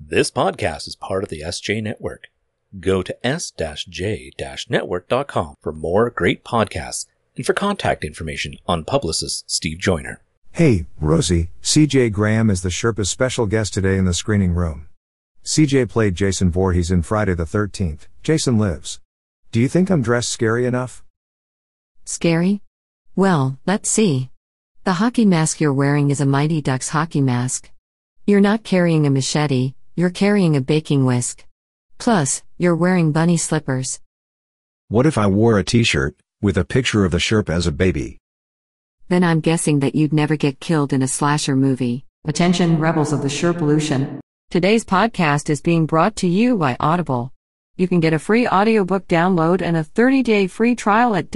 This podcast is part of the SJ Network. Go to s-j-network.com for more great podcasts and for contact information on publicist Steve Joyner. Hey, Rosie, CJ Graham is the Sherpa's special guest today in the screening room. CJ played Jason Voorhees in Friday the 13th, Jason Lives. Do you think I'm dressed scary enough? Scary? Well, let's see. The hockey mask you're wearing is a Mighty Ducks hockey mask. You're not carrying a machete, you're carrying a baking whisk. Plus, you're wearing bunny slippers. What if I wore a t-shirt with a picture of the Sherpa as a baby? Then I'm guessing that you'd never get killed in a slasher movie. Attention, rebels of the Sherpollution. Today's podcast is being brought to you by Audible. You can get a free audiobook download and a 30-day free trial at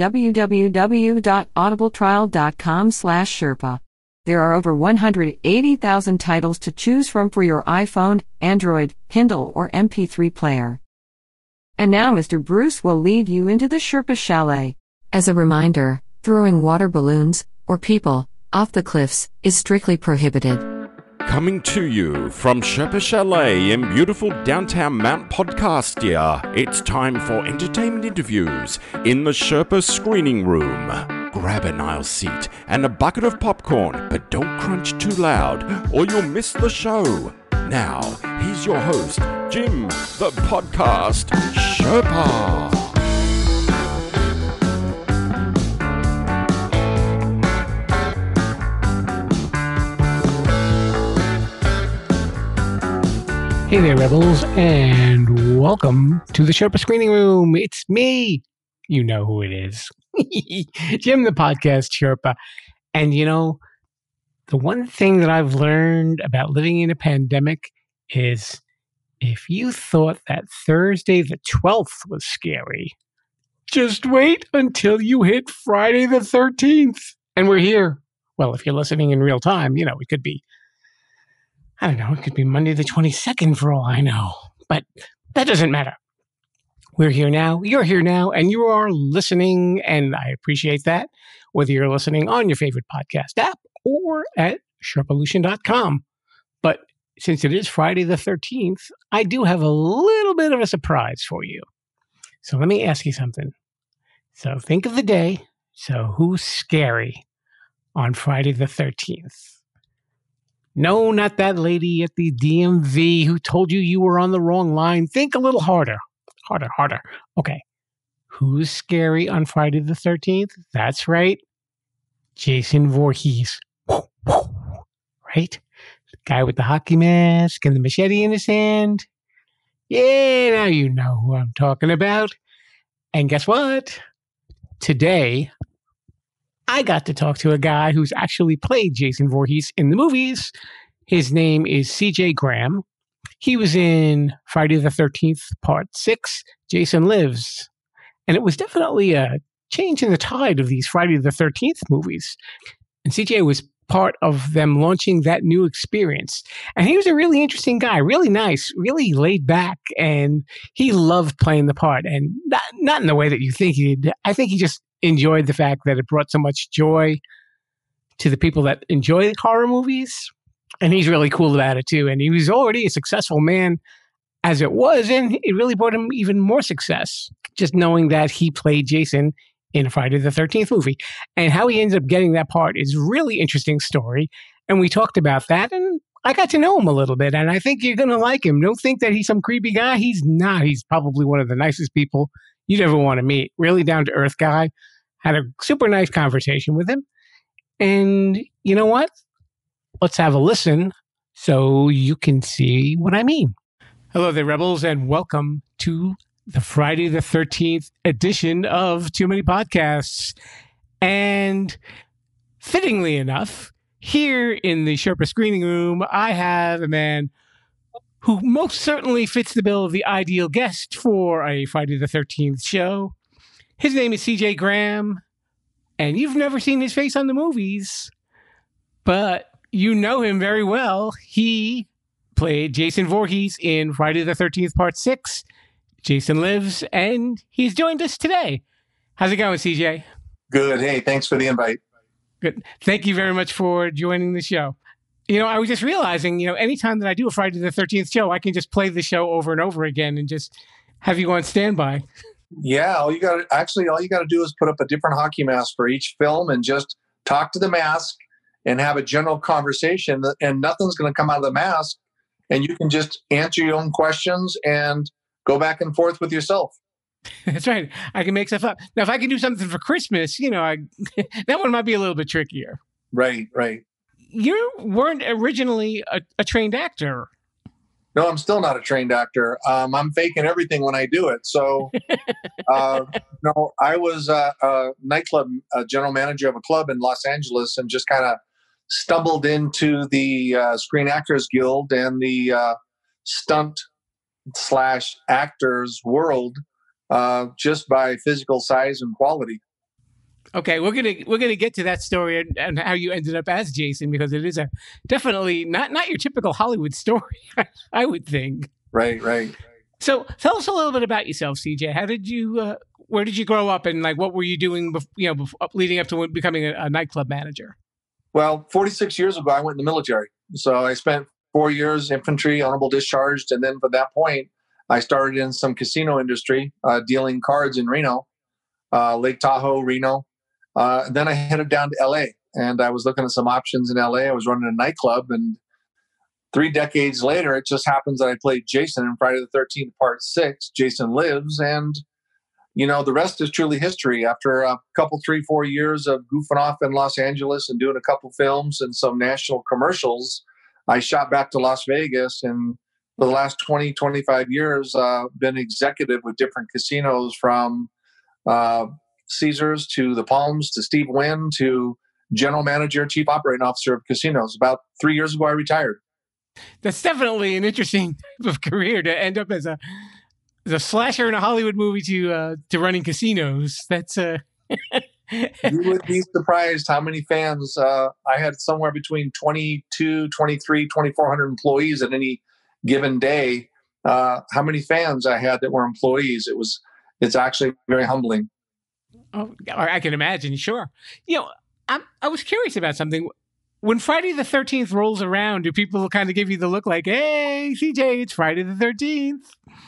www.audibletrial.com/Sherpa. There are over 180,000 titles to choose from for your iPhone, Android, Kindle, or MP3 player. And now Mr. Bruce will lead you into the Sherpa Chalet. As a reminder, throwing water balloons, or people, off the cliffs, is strictly prohibited. Coming to you from Sherpa Chalet in beautiful downtown Mount Podcastia, it's time for entertainment interviews in the Sherpa screening room. Grab an aisle seat and a bucket of popcorn, but don't crunch too loud or you'll miss the show. Now, here's your host, Jim, the podcast Sherpa. Hey there, Rebels, and welcome to the Sherpa Screening Room. It's me. You know who it is. Jim, the podcast Sherpa. And you know, the one thing that I've learned about living in a pandemic is if you thought that Thursday the 12th was scary, just wait until you hit Friday the 13th. And we're here. Well, if you're listening in real time, you know, it could be, I don't know, it could be Monday the 22nd for all I know. But that doesn't matter. We're here now, you're here now, and you are listening, and I appreciate that, whether you're listening on your favorite podcast app or at Sherpollution.com. But since it is Friday the 13th, I do have a little bit of a surprise for you. So let me ask you something. So think of the day. So who's scary on Friday the 13th? No, not that lady at the DMV who told you were on the wrong line. Think a little harder. Harder. Okay. Who's scary on Friday the 13th? That's right. Jason Voorhees. Right? The guy with the hockey mask and the machete in his hand. Yeah, now you know who I'm talking about. And guess what? Today, I got to talk to a guy who's actually played Jason Voorhees in the movies. His name is CJ Graham. He was in Friday the 13th, Part 6, Jason Lives. And it was definitely a change in the tide of these Friday the 13th movies. And CJ was part of them launching that new experience. And he was a really interesting guy, really nice, really laid back, and he loved playing the part. And not in the way that you think he did. I think he just enjoyed the fact that it brought so much joy to the people that enjoy horror movies. And he's really cool about it too. And he was already a successful man as it was, and it really brought him even more success, just knowing that he played Jason in a Friday the 13th movie. And how he ended up getting that part is a really interesting story. And we talked about that, and I got to know him a little bit, and I think you're going to like him. Don't think that he's some creepy guy. He's not. He's probably one of the nicest people you'd ever want to meet. Really down-to-earth guy. Had a super nice conversation with him. And you know what? Let's have a listen so you can see what I mean. Hello there, Rebels, and welcome to the Friday the 13th edition of Too Many Podcasts. And fittingly enough, here in the Sherpa screening room, I have a man who most certainly fits the bill of the ideal guest for a Friday the 13th show. His name is CJ Graham, and you've never seen his face on the movies, but you know him very well. He played Jason Voorhees in Friday the 13th, Part 6, Jason Lives, and he's joined us today. How's it going, CJ? Good. Hey, thanks for the invite. Good. Thank you very much for joining the show. I was just realizing, anytime that I do a Friday the 13th show, I can just play the show over and over again and just have you on standby. Yeah, all you got to do is put up a different hockey mask for each film and just talk to the mask and have a general conversation, and nothing's going to come out of the mask, and you can just answer your own questions and go back and forth with yourself. That's right. I can make stuff up. Now, if I can do something for Christmas, that one might be a little bit trickier. Right. You weren't originally a trained actor. No, I'm still not a trained actor. I'm faking everything when I do it. So, no, I was a nightclub general manager of a club in Los Angeles, and just kind of stumbled into the Screen Actors Guild and the stunt/actors world just by physical size and quality. Okay, we're gonna get to that story and how you ended up as Jason, because it is definitely not your typical Hollywood story, I would think. Right. So tell us a little bit about yourself, CJ. How did you? Where did you grow up, and what were you doing? Leading up to becoming a nightclub manager. Well, 46 years ago, I went in the military. So I spent 4 years infantry, honorable discharged, and then from that point, I started in some casino industry, dealing cards in Reno, Lake Tahoe, Reno. Then I headed down to LA, and I was looking at some options in LA. I was running a nightclub, and 3 decades later, it just happens that I played Jason in Friday the 13th, Part 6, Jason Lives, and the rest is truly history. After a couple, 3-4 years of goofing off in Los Angeles and doing a couple films and some national commercials, I shot back to Las Vegas, and for the last 20, 25 years, been executive with different casinos, from Caesars to the Palms to Steve Wynn to general manager, chief operating officer of casinos. About 3 years ago, I retired. That's definitely an interesting type of career to end up as a slasher in a Hollywood movie to running casinos. That's You would be surprised how many fans I had. Somewhere between 22, 23, 2,400 employees at any given day. How many fans I had that were employees. It's actually very humbling. Oh, I can imagine. Sure. I was curious about something. When Friday the 13th rolls around, do people kind of give you the look like, hey, CJ, it's Friday the 13th?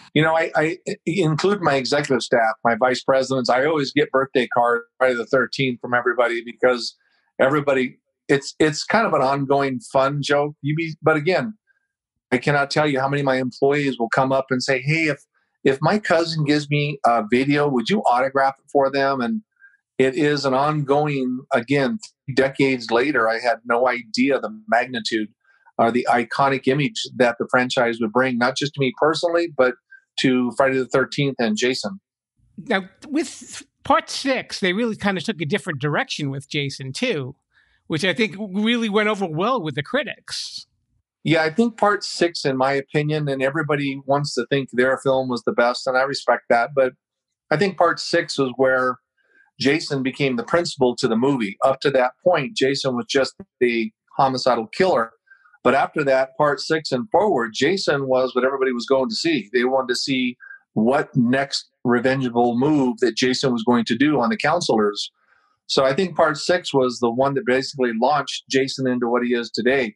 I include my executive staff, my vice presidents. I always get birthday cards Friday the 13th from everybody, because everybody, it's kind of an ongoing fun joke. But again, I cannot tell you how many of my employees will come up and say, hey, if my cousin gives me a video, would you autograph it for them? And it is an ongoing, again, 3 decades later, I had no idea the magnitude or the iconic image that the franchise would bring, not just to me personally, but to Friday the 13th and Jason. Now, with Part 6, they really kind of took a different direction with Jason, too, which I think really went over well with the critics. Yeah, I think Part 6, in my opinion, and everybody wants to think their film was the best, and I respect that, but I think Part 6 was where Jason became the principal to the movie. Up to that point, Jason was just the homicidal killer. But after that, Part 6 and forward, Jason was what everybody was going to see. They wanted to see what next revengeful move that Jason was going to do on the counselors. So I think Part 6 was the one that basically launched Jason into what he is today.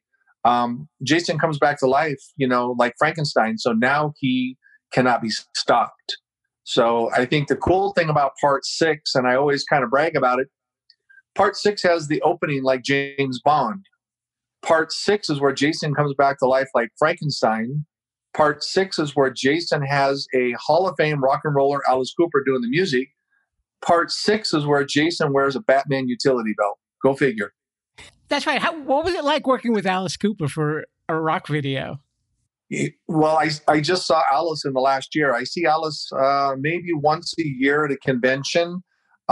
Jason comes back to life, like Frankenstein. So now he cannot be stopped. So I think the cool thing about Part 6, and I always kind of brag about it, Part 6 has the opening like James Bond. Part 6 is where Jason comes back to life like Frankenstein. Part 6 is where Jason has a Hall of Fame rock and roller, Alice Cooper, doing the music. Part 6 is where Jason wears a Batman utility belt. Go figure. That's right. What was it like working with Alice Cooper for a rock video? Well, I just saw Alice in the last year. I see Alice maybe once a year at a convention.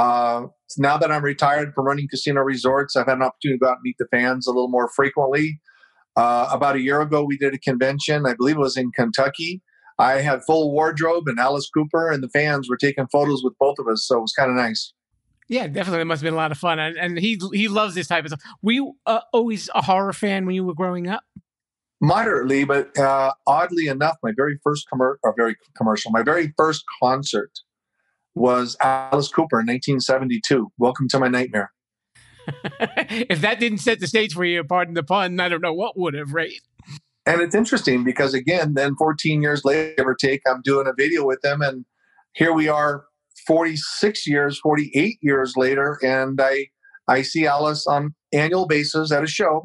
Now that I'm retired from running casino resorts, I've had an opportunity to go out and meet the fans a little more frequently. About a year ago, we did a convention. I believe it was in Kentucky. I had full wardrobe, and Alice Cooper and the fans were taking photos with both of us, so it was kind of nice. Yeah, definitely. It must have been a lot of fun. And he loves this type of stuff. Were you always a horror fan when you were growing up? Moderately, but oddly enough, my very first concert was Alice Cooper in 1972. Welcome to My Nightmare. If that didn't set the stage for you, pardon the pun, I don't know what would have, right? And it's interesting because, again, then 14 years later, give or take, I'm doing a video with them. And here we are 46 years, 48 years later. And I see Alice on annual basis at a show.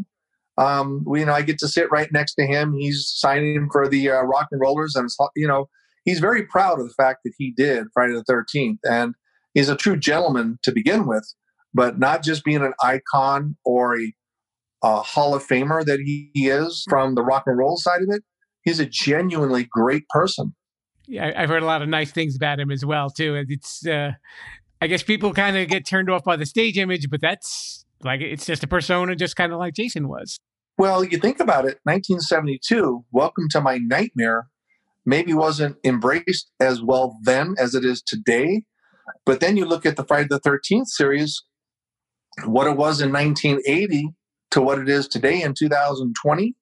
I get to sit right next to him. He's signing for the Rock and Rollers. And, he's very proud of the fact that he did Friday the 13th. And he's a true gentleman to begin with, but not just being an icon or a Hall of Famer that he is from the rock and roll side of it. He's a genuinely great person. Yeah, I've heard a lot of nice things about him as well, too. It's, I guess people kind of get turned off by the stage image, but that's like, it's just a persona, just kind of like Jason was. Well, you think about it, 1972, Welcome to My Nightmare maybe wasn't embraced as well then as it is today. But then you look at the Friday the 13th series, what it was in 1980 to what it is today in 2020.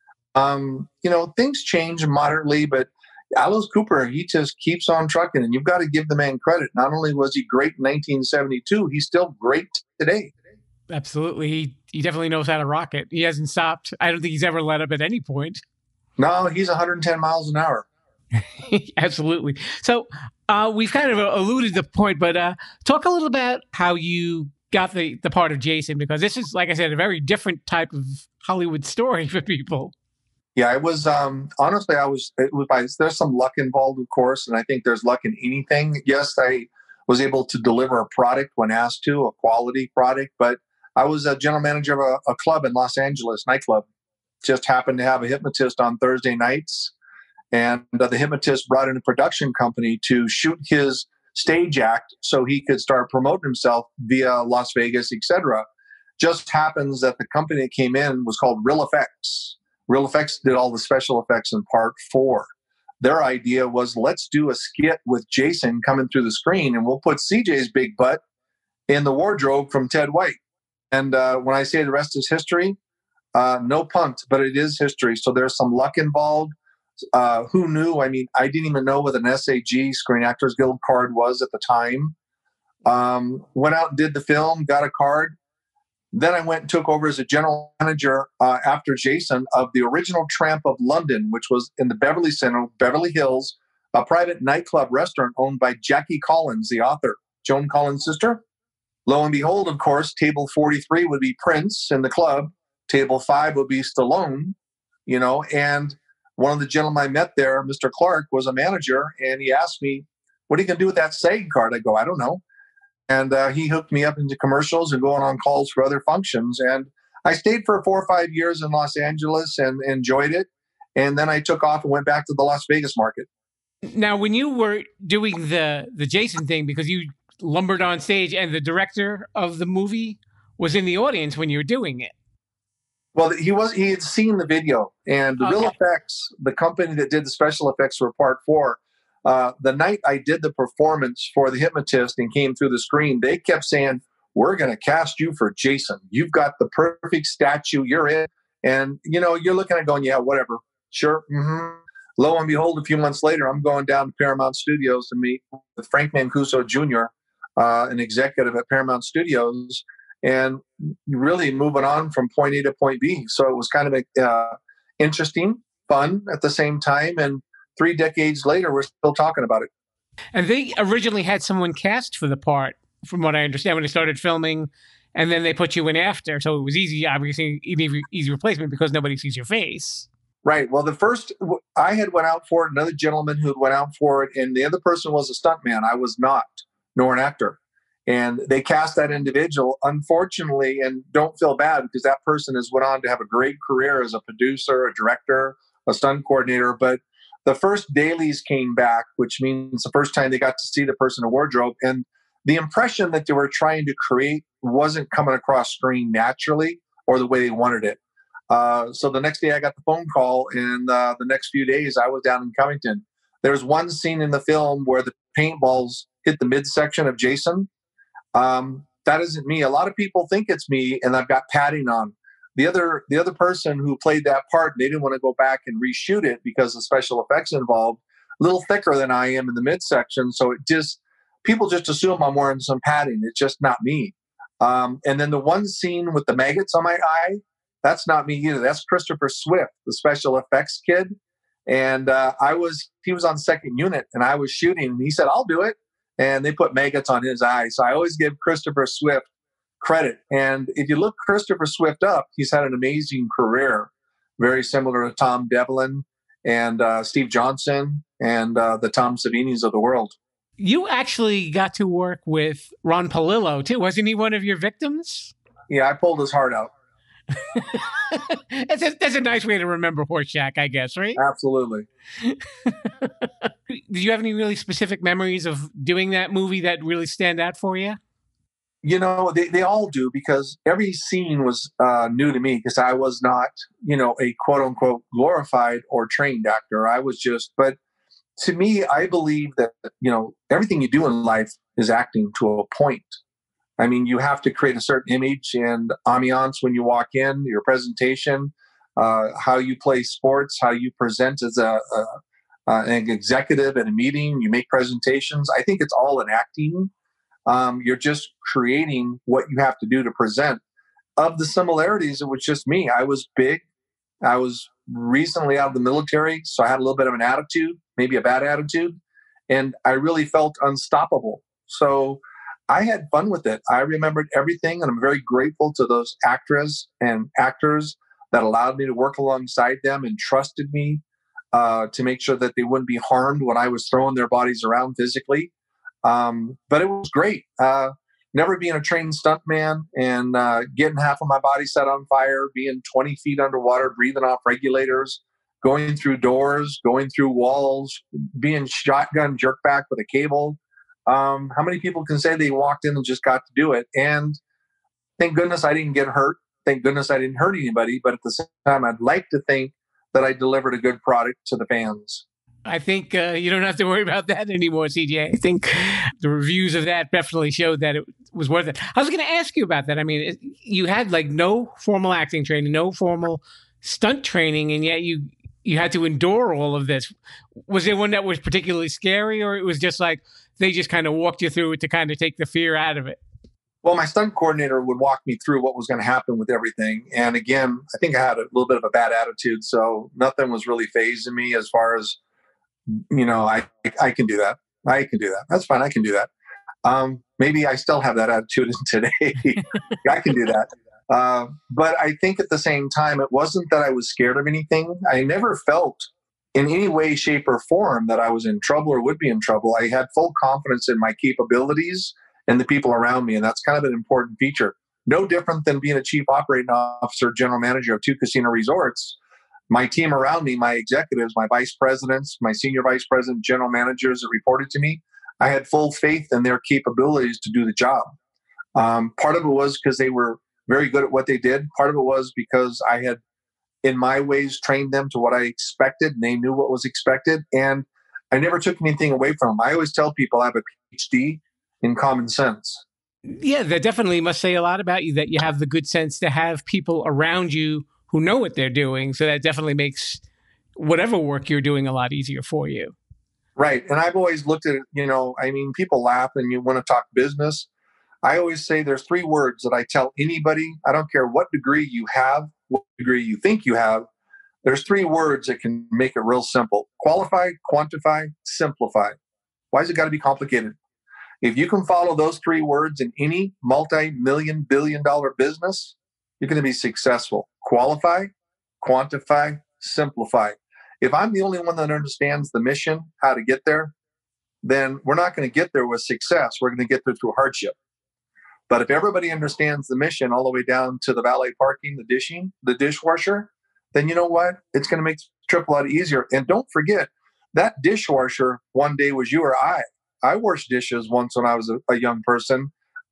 Things change moderately, but Alice Cooper, he just keeps on trucking, and you've got to give the man credit. Not only was he great in 1972, he's still great today. Absolutely. He definitely knows how to rock it. He hasn't stopped. I don't think he's ever let up at any point. No, he's 110 miles an hour. Absolutely. So we've kind of alluded to the point, but talk a little about how you got the part of Jason, because this is, like I said, a very different type of Hollywood story for people. Yeah, it was, honestly, there's some luck involved, of course, and I think there's luck in anything. Yes, I was able to deliver a product when asked to, a quality product, but I was a general manager of a club in Los Angeles, nightclub. Just happened to have a hypnotist on Thursday nights, and the hypnotist brought in a production company to shoot his stage act so he could start promoting himself via Las Vegas, etc. Just happens that the company that came in was called Real Effects. Real Effects did all the special effects in part 4. Their idea was, let's do a skit with Jason coming through the screen, and we'll put CJ's big butt in the wardrobe from Ted White. And when I say the rest is history, no punt, but it is history. So there's some luck involved. Who knew? I mean, I didn't even know what an SAG, Screen Actors Guild card, was at the time. Went out and did the film, got a card. Then I went and took over as a general manager after Jason of the original Tramp of London, which was in the Beverly Center, Beverly Hills, a private nightclub restaurant owned by Jackie Collins, the author, Joan Collins' sister. Lo and behold, of course, table 43 would be Prince in the club. Table 5 would be Stallone, and one of the gentlemen I met there, Mr. Clark, was a manager, and he asked me, what are you going to do with that SAG card? I go, I don't know. And he hooked me up into commercials and going on calls for other functions. And I stayed for 4 or 5 years in Los Angeles and enjoyed it. And then I took off and went back to the Las Vegas market. Now, when you were doing the Jason thing, because you lumbered on stage and the director of the movie was in the audience when you were doing it. Well, he had seen the video, and the Real Effects, the company that did the special effects for part 4, the night I did the performance for the hypnotist and came through the screen, they kept saying, we're going to cast you for Jason. You've got the perfect statue. You're in. And, you're looking at it going, yeah, whatever. Sure. Mm-hmm. Lo and behold, a few months later, I'm going down to Paramount Studios to meet with Frank Mancuso Jr., an executive at Paramount Studios, and really moving on from point A to point B. So it was kind of interesting, fun at the same time. And 3 decades later, we're still talking about it. And they originally had someone cast for the part, from what I understand, when they started filming, and then they put you in after. So it was easy, obviously, easy replacement because nobody sees your face. Right. Well, the first, I had went out for it, another gentleman who had went out for it, and the other person was a stuntman. I was not, nor an actor. And they cast that individual, unfortunately, and don't feel bad because that person has went on to have a great career as a producer, a director, a stunt coordinator. But the first dailies came back, which means the first time they got to see the person in wardrobe. And the impression that they were trying to create wasn't coming across screen naturally or the way they wanted it. So the next day I got the phone call, and the next few days I was down in Covington. There's one scene in the film where the paintballs hit the midsection of Jason. That isn't me. A lot of people think it's me, and I've got padding on. The other person who played that part, they didn't want to go back and reshoot it because of special effects involved. A little thicker than I am in the midsection, so people just assume I'm wearing some padding. It's just not me. And then the one scene with the maggots on my eye, that's not me either. That's Christopher Swift, the special effects kid. And he was on second unit, and I was shooting, and he said, "I'll do it." And they put maggots on his eyes. So I always give Christopher Swift credit. And if you look Christopher Swift up, he's had an amazing career, very similar to Tom Devlin and Steve Johnson and the Tom Savinis of the world. You actually got to work with Ron Palillo, too. Wasn't he one of your victims? Yeah, I pulled his heart out. That's a nice way to remember Horseshack, I guess, right? Absolutely. Did you have any really specific memories of doing that movie that really stand out for you? You know, they all do, because every scene was new to me, because I was not, a quote unquote glorified or trained actor. I was just, but to me, I believe that, everything you do in life is acting to a point. I mean, you have to create a certain image and ambiance when you walk in, your presentation, how you play sports, how you present as an executive at a meeting, you make presentations. I think it's all in acting. You're just creating what you have to do to present. Of the similarities, it was just me. I was big. I was recently out of the military, so I had a little bit of an attitude, maybe a bad attitude, and I really felt unstoppable. So I had fun with it. I remembered everything, and I'm very grateful to those actors and actors that allowed me to work alongside them and trusted me to make sure that they wouldn't be harmed when I was throwing their bodies around physically. But it was great. Never being a trained stuntman and getting half of my body set on fire, being 20 feet underwater, breathing off regulators, going through doors, going through walls, being shotgun jerked back with a cable. How many people can say they walked in and just got to do it? And thank goodness I didn't get hurt. Thank goodness I didn't hurt anybody. But at the same time, I'd like to think that I delivered a good product to the fans. I think you don't have to worry about that anymore, CJ. I think the reviews of that definitely showed that it was worth it. I was going to ask you about that. I mean, you had like no formal acting training, no formal stunt training, and yet you had to endure all of this. Was there one that was particularly scary, or it was just like they just kind of walked you through it to kind of take the fear out of it? Well, my stunt coordinator would walk me through what was going to happen with everything. And again, I think I had a little bit of a bad attitude, so nothing was really phasing me as far as, I can do that. I can do that. That's fine. I can do that. Maybe I still have that attitude today. I can do that. But I think at the same time, it wasn't that I was scared of anything. I never felt in any way, shape, or form that I was in trouble or would be in trouble. I had full confidence in my capabilities and the people around me. And that's kind of an important feature. No different than being a chief operating officer, general manager of 2 casino resorts. My team around me, my executives, my vice presidents, my senior vice president, general managers that reported to me, I had full faith in their capabilities to do the job. Part of it was because they were very good at what they did. Part of it was because I had, in my ways, trained them to what I expected, and they knew what was expected. And I never took anything away from them. I always tell people I have a PhD in common sense. Yeah, that definitely must say a lot about you, that you have the good sense to have people around you who know what they're doing. So that definitely makes whatever work you're doing a lot easier for you. Right. And I've always looked at it, people laugh and you want to talk business. I always say there's 3 words that I tell anybody. I don't care what degree you have, what degree you think you have. There's 3 words that can make it real simple. Qualify, quantify, simplify. Why has it got to be complicated? If you can follow those 3 words in any multi-million, billion-dollar business, you're going to be successful. Qualify, quantify, simplify. If I'm the only one that understands the mission, how to get there, then we're not going to get there with success. We're going to get there through hardship. But if everybody understands the mission all the way down to the valet parking, the dishing, the dishwasher, then you know what? It's going to make trip a lot easier. And don't forget, that dishwasher one day was you or I. I washed dishes once when I was a young person.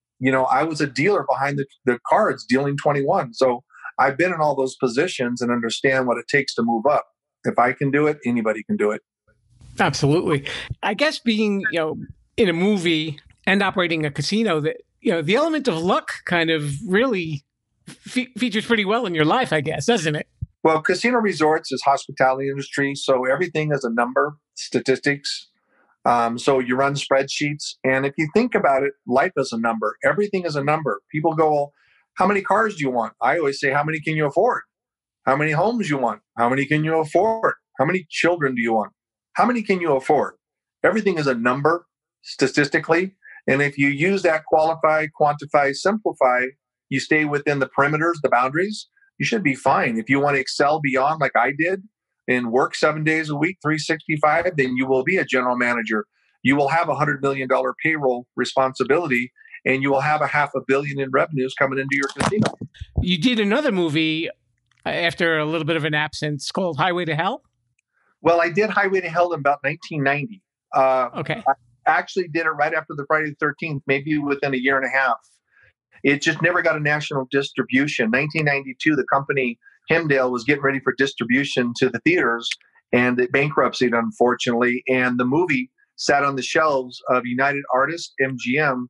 I was a dealer behind the cards, dealing 21. So I've been in all those positions and understand what it takes to move up. If I can do it, anybody can do it. Absolutely. I guess being, in a movie and operating a casino, that the element of luck kind of really features pretty well in your life, I guess, doesn't it? Well, casino resorts is hospitality industry, so everything is a number, statistics. So you run spreadsheets. And if you think about it, life is a number. Everything is a number. People go, well, how many cars do you want? I always say, how many can you afford? How many homes you want? How many can you afford? How many children do you want? How many can you afford? Everything is a number statistically. And if you use that qualify, quantify, simplify, you stay within the perimeters, the boundaries, you should be fine. If you want to excel beyond like I did and work 7 days a week, 365, then you will be a general manager. You will have $100 million payroll responsibility, and you will have $500 million in revenues coming into your casino. You did another movie after a little bit of an absence called Highway to Hell? Well, I did Highway to Hell in about 1990. Okay. I actually did it right after the Friday the 13th, maybe within a year and a half. It just never got a national distribution. 1992, the company Hemdale was getting ready for distribution to the theaters, and it bankruptcied, unfortunately. And the movie sat on the shelves of United Artists, MGM,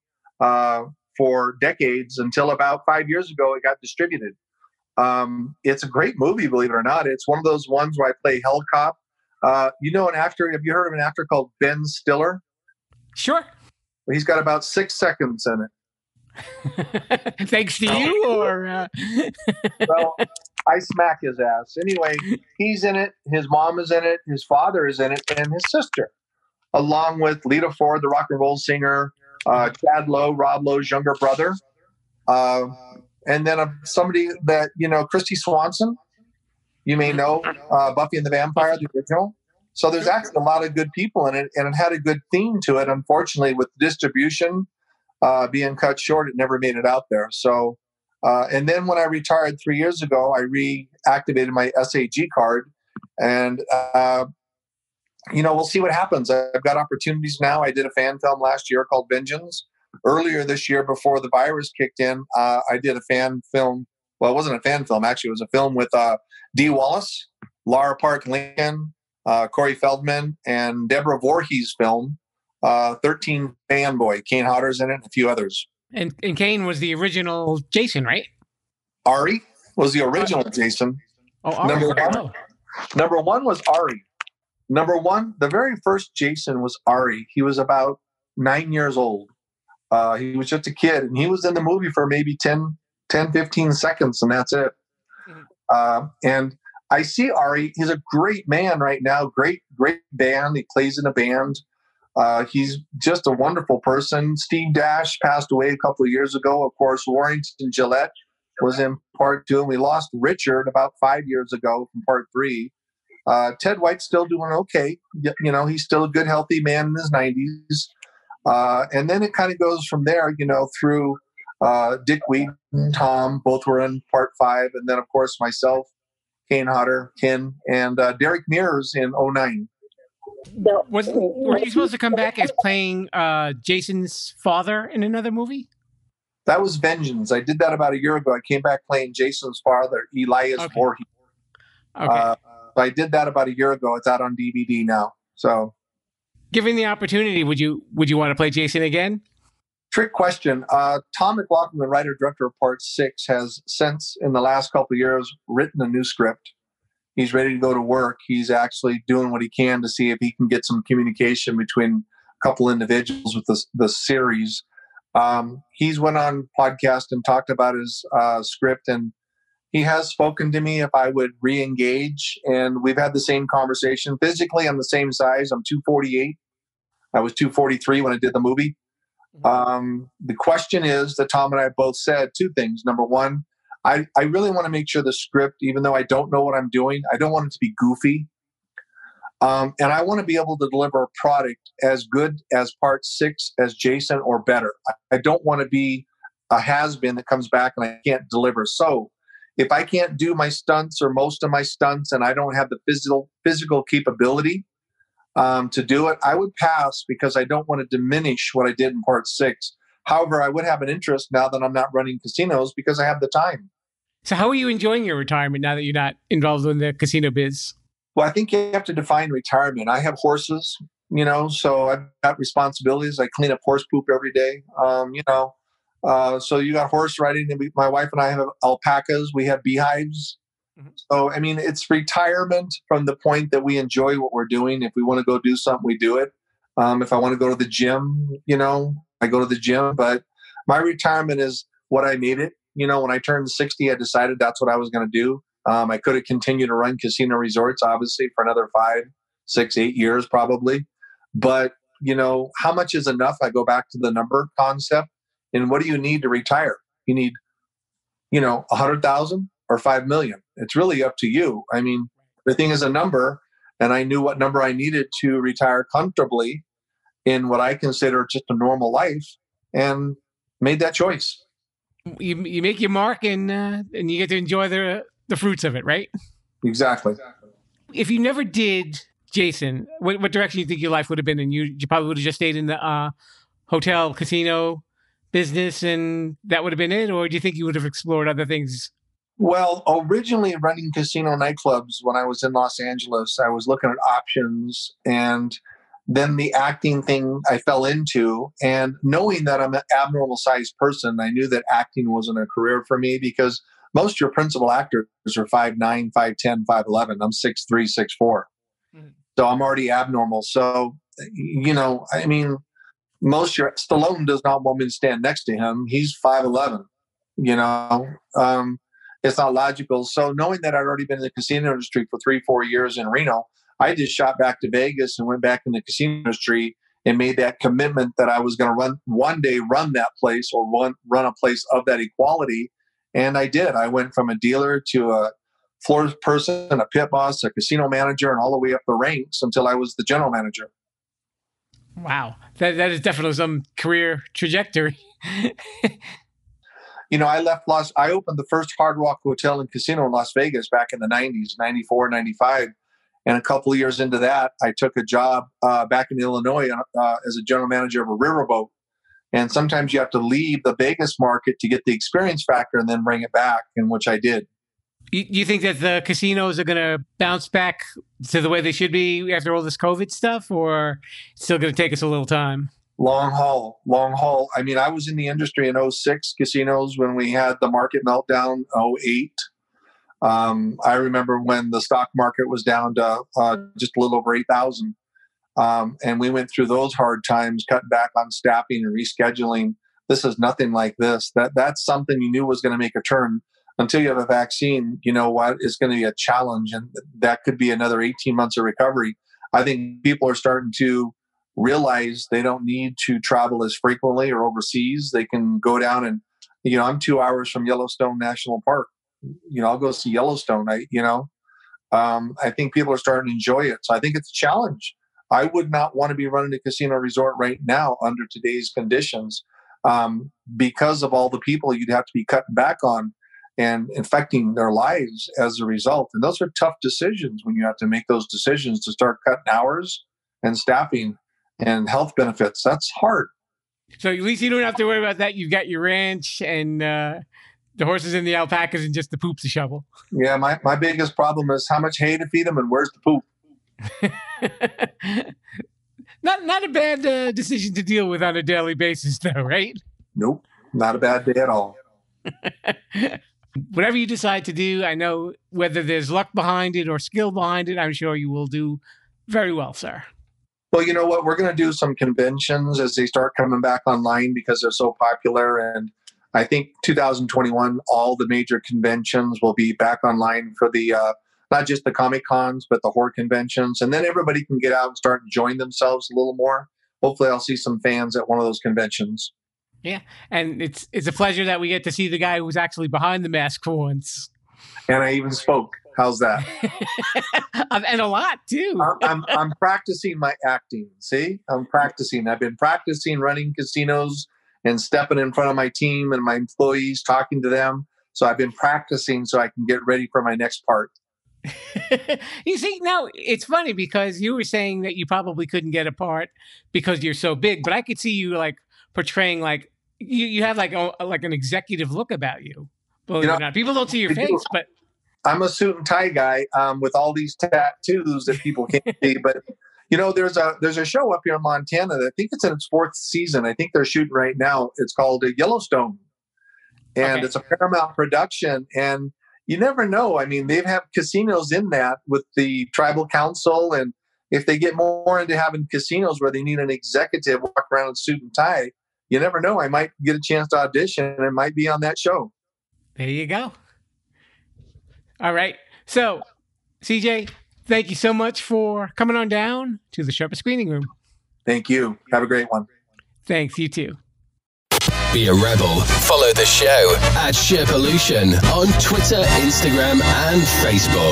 for decades until about 5 years ago it got distributed. It's a great movie, believe it or not. It's one of those ones where I play Hell Cop. You know an actor, have you heard of an actor called Ben Stiller? Sure. He's got about 6 seconds in it. Thanks to you, or? Well, I smack his ass. Anyway, he's in it. His mom is in it. His father is in it, and his sister, along with Lita Ford, the rock and roll singer, Chad Lowe, Rob Lowe's younger brother, and then somebody that, Christy Swanson, you may know, Buffy and the Vampire, the original. So there's actually a lot of good people in it, and it had a good theme to it. Unfortunately, with distribution being cut short, it never made it out there. So, and then when I retired 3 years ago, I reactivated my SAG card, and we'll see what happens. I've got opportunities now. I did a fan film last year called Vengeance. Earlier this year, before the virus kicked in, I did a fan film. Well, it wasn't a fan film, actually. It was a film with Dee Wallace, Lara Park Lincoln, Corey Feldman, and Deborah Voorhees film, 13 Fanboy. Kane Hodder's in it, and a few others. And Kane was the original Jason, right? Ari was the original Jason. Oh, Ari. Number one was Ari. Number one, the very first Jason was Ari. He was about 9 years old. He was just a kid, and he was in the movie for maybe 10, 15 seconds, and that's it. And I see Ari. He's a great man right now. Great band. He plays in a band. He's just a wonderful person. Steve Dash passed away a couple of years ago. Of course, Warrington Gillette was in part 2, and we lost Richard about 5 years ago from part 3. Ted White's still doing okay. He's still a good, healthy man in his 90s. And then it kind of goes from there, through Dick Wheaton, Tom, both were in part 5. And then, of course, myself, Kane Hodder, Ken, and Derek Mears in 2009. Were you supposed to come back as playing Jason's father in another movie? That was Vengeance. I did that about a year ago. I came back playing Jason's father, Elias Voorhees. Okay. I did that about a year ago. It's out on DVD now. So, given the opportunity, would you want to play Jason again? Trick question. Tom McLaughlin, the writer-director of Part 6, has since, in the last couple of years, written a new script. He's ready to go to work. He's actually doing what he can to see if he can get some communication between a couple individuals with the series. He's went on podcast and talked about his script, and he has spoken to me if I would re-engage, and we've had the same conversation. Physically, I'm the same size. I'm 248. I was 243 when I did the movie. The question is that Tom and I both said two things. Number one, I really want to make sure the script, even though I don't know what I'm doing, I don't want it to be goofy. And I want to be able to deliver a product as good as Part 6 as Jason or better. I don't want to be a has-been that comes back and I can't deliver. So if I can't do my stunts or most of my stunts and I don't have the physical capability to do it, I would pass because I don't want to diminish what I did in Part 6. However, I would have an interest now that I'm not running casinos because I have the time. So how are you enjoying your retirement now that you're not involved in the casino biz? Well, I think you have to define retirement. I have horses, so I've got responsibilities. I clean up horse poop every day, So you got horse riding. My wife and I have alpacas. We have beehives. Mm-hmm. So, it's retirement from the point that we enjoy what we're doing. If we want to go do something, we do it. If I want to go to the gym, I go to the gym. But my retirement is what I made it. When I turned 60, I decided that's what I was going to do. I could have continued to run casino resorts, obviously, for another 5, 6, 8 years probably. But, how much is enough? I go back to the number concept. And what do you need to retire? You need, 100,000 or 5 million. It's really up to you. I mean, everything is a number. And I knew what number I needed to retire comfortably in what I consider just a normal life, and made that choice. You make your mark, and you get to enjoy the fruits of it, right? Exactly. If you never did Jason, what direction do you think your life would have been? And you probably would have just stayed in the hotel casino business, and that would have been it? Or do you think you would have explored other things? Well, originally running casino nightclubs when I was in Los Angeles, I was looking at options, and then the acting thing I fell into. And knowing that I'm an abnormal sized person, I knew that acting wasn't a career for me, because most of your principal actors are 5'9", 5'10", 5'11". I'm 6'3", 6'4". Mm-hmm. So I'm already abnormal. So, Stallone does not want me to stand next to him. He's 5'11", it's not logical. So knowing that I'd already been in the casino industry for 3-4 years in Reno, I just shot back to Vegas and went back in the casino industry and made that commitment that I was going to one day run that place, or run a place of that equality. And I did. I went from a dealer to a floor person, a pit boss, a casino manager, and all the way up the ranks until I was the general manager. Wow. That is definitely some career trajectory. I opened the first Hard Rock Hotel and Casino in Las Vegas back in the 90s, 94, 95. And a couple of years into that, I took a job back in Illinois as a general manager of a riverboat. And sometimes you have to leave the Vegas market to get the experience factor and then bring it back, and which I did. You think that the casinos are going to bounce back to the way they should be after all this COVID stuff, or it's still going to take us a little time? Long haul. I mean, I was in the industry in 2006 casinos when we had the market meltdown, 2008. I remember when the stock market was down to just a little over 8,000. And we went through those hard times, cutting back on staffing and rescheduling. This is nothing like this. That's something you knew was going to make a turn. Until you have a vaccine, you know what? It's going to be a challenge, and that could be another 18 months of recovery. I think people are starting to realize they don't need to travel as frequently or overseas. They can go down and, I'm 2 hours from Yellowstone National Park. I'll go see Yellowstone. I think people are starting to enjoy it. So I think it's a challenge. I would not want to be running a casino resort right now under today's conditions, because of all the people you'd have to be cutting back on and infecting their lives as a result. And those are tough decisions when you have to make those decisions to start cutting hours and staffing and health benefits. That's hard. So at least you don't have to worry about that. You've got your ranch and the horses and the alpacas and just the poops to shovel. Yeah, my biggest problem is how much hay to feed them and where's the poop. Not a bad decision to deal with on a daily basis, though, right? Nope, not a bad day at all. Whatever you decide to do, I know whether there's luck behind it or skill behind it, I'm sure you will do very well, sir. Well, you know what? We're going to do some conventions as they start coming back online because they're so popular. And I think 2021, all the major conventions will be back online for the not just the Comic Cons, but the horror conventions. And then everybody can get out and start enjoying themselves a little more. Hopefully I'll see some fans at one of those conventions. Yeah, and it's a pleasure that we get to see the guy who's actually behind the mask for once. And I even spoke. How's that? And a lot, too. I'm practicing my acting. See? I'm practicing. I've been practicing running casinos and stepping in front of my team and my employees, talking to them. So I've been practicing so I can get ready for my next part. You see, now it's funny because you were saying that you probably couldn't get a part because you're so big, but I could see you like portraying like you have like an executive look about you. Believe it or not, people don't see your face, but I'm a suit and tie guy with all these tattoos that people can't see. But there's a show up here in Montana that I think it's in its 4th season. I think they're shooting right now. It's called Yellowstone, and It's a Paramount production. And you never know. I mean, they have casinos in that with the tribal council, and if they get more into having casinos where they need an executive walk around in suit and tie, you never know. I might get a chance to audition and might be on that show. There you go. All right. So, CJ, thank you so much for coming on down to the Sherpa Screening Room. Thank you. Have a great one. Thanks. You too. Be a rebel. Follow the show at Sherpolution on Twitter, Instagram, and Facebook.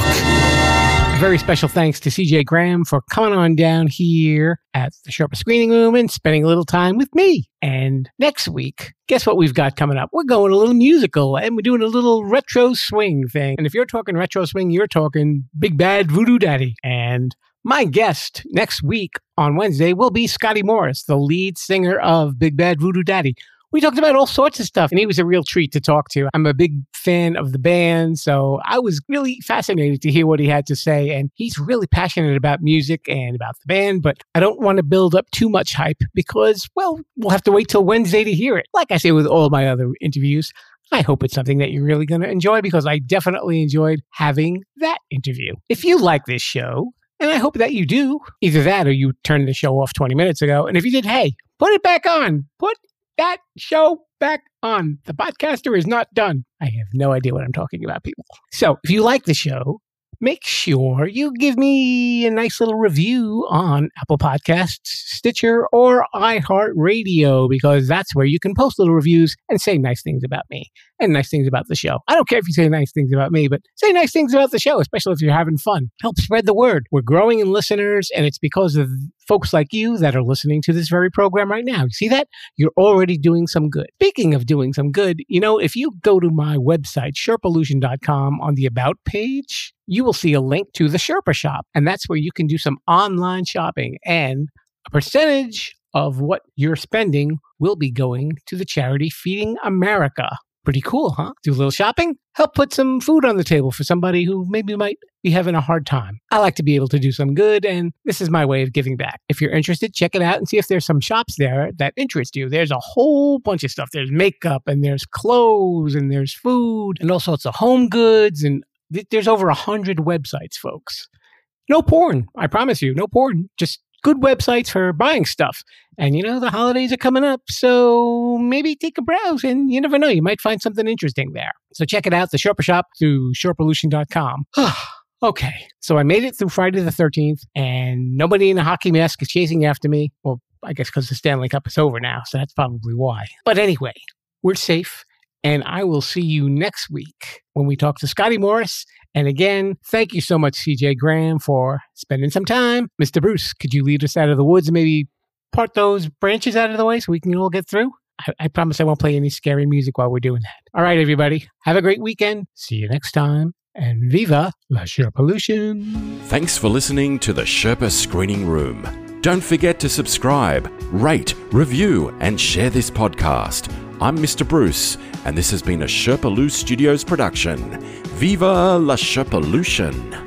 A very special thanks to CJ Graham for coming on down here at the Sherpa Screening Room and spending a little time with me. And next week, guess what we've got coming up? We're going a little musical and we're doing a little retro swing thing. And if you're talking retro swing, you're talking Big Bad Voodoo Daddy. And my guest next week on Wednesday will be Scotty Morris, the lead singer of Big Bad Voodoo Daddy. We talked about all sorts of stuff, and he was a real treat to talk to. I'm a big fan of the band, so I was really fascinated to hear what he had to say, and he's really passionate about music and about the band, but I don't want to build up too much hype because, well, we'll have to wait till Wednesday to hear it. Like I say with all my other interviews, I hope it's something that you're really going to enjoy because I definitely enjoyed having that interview. If you like this show, and I hope that you do, either that or you turned the show off 20 minutes ago, and if you did, hey, put it back on. Put that show back on. The podcaster is not done. I have no idea what I'm talking about, people. So if you like the show, make sure you give me a nice little review on Apple Podcasts, Stitcher, or iHeartRadio, because that's where you can post little reviews and say nice things about me and nice things about the show. I don't care if you say nice things about me, but say nice things about the show, especially if you're having fun. Help spread the word. We're growing in listeners, and it's because of folks like you that are listening to this very program right now. You see that? You're already doing some good. Speaking of doing some good, you know, if you go to my website, Sherpolution.com, on the About page, you will see a link to the Sherpa Shop, and that's where you can do some online shopping, and a percentage of what you're spending will be going to the charity Feeding America. Pretty cool, huh? Do a little shopping, help put some food on the table for somebody who maybe might be having a hard time. I like to be able to do some good, and this is my way of giving back. If you're interested, check it out and see if there's some shops there that interest you. There's a whole bunch of stuff. There's makeup, and there's clothes, and there's food, and all sorts of home goods, and there's over 100 websites, folks. No porn, I promise you, no porn. Just good websites for buying stuff. And you know, the holidays are coming up, so maybe take a browse, and you never know, you might find something interesting there. So check it out, the Sherpa Shop, through Sherpolution.com. Okay, so I made it through Friday the 13th, and nobody in a hockey mask is chasing after me. Well, I guess because the Stanley Cup is over now, so that's probably why. But anyway, we're safe. And I will see you next week when we talk to Scotty Morris. And again, thank you so much, CJ Graham, for spending some time. Mr. Bruce, could you lead us out of the woods and maybe part those branches out of the way so we can all get through? I promise I won't play any scary music while we're doing that. All right, everybody. Have a great weekend. See you next time. And viva la Sherpolution. Thanks for listening to the Sherpa Screening Room. Don't forget to subscribe, rate, review, and share this podcast. I'm Mr. Bruce, and this has been a Sherpaloo Studios production. Viva la Sherpolution!